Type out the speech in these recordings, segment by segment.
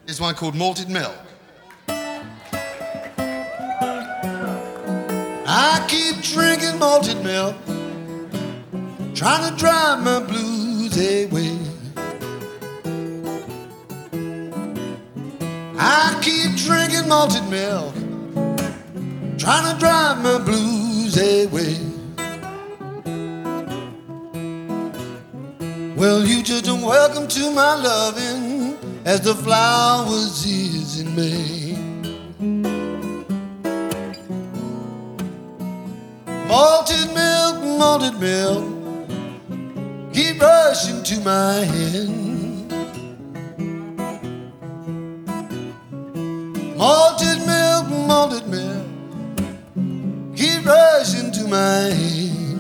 Here's one called Malted Milk. I keep drinking malted milk, trying to drive my blues away. I keep drinking malted milk, trying to drive my blues away. Well, you just welcome to my loving as the flowers is in May. Malted milk, keep rushing to my hand. Malted milk, keep rushing to my hand.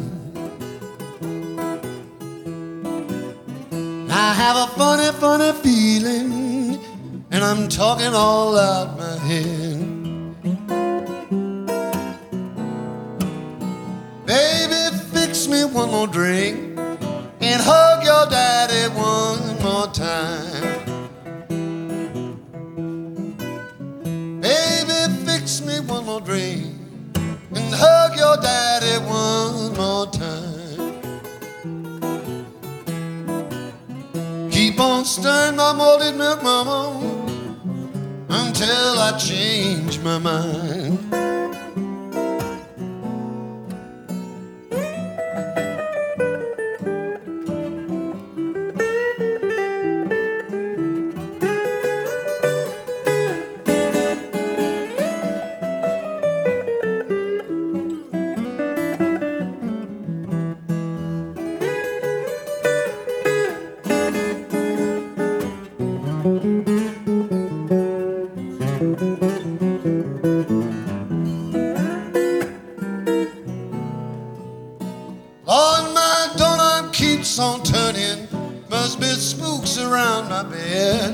I have a funny feeling, and I'm talking all out my head. Baby, fix me one more drink and hug your daddy one more time. Baby, fix me one more drink and hug your daddy one more time. Keep on stirring my malted milk, mama, until I change my mind. Lord, my doorknob keeps on turning, must be spooks around my bed.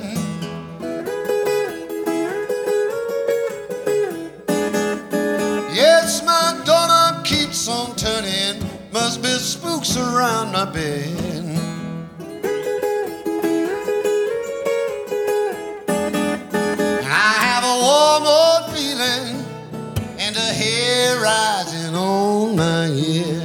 Yes, my doorknob keeps on turning, must be spooks around my bed. I have a warm old feeling and a hair rising on my head.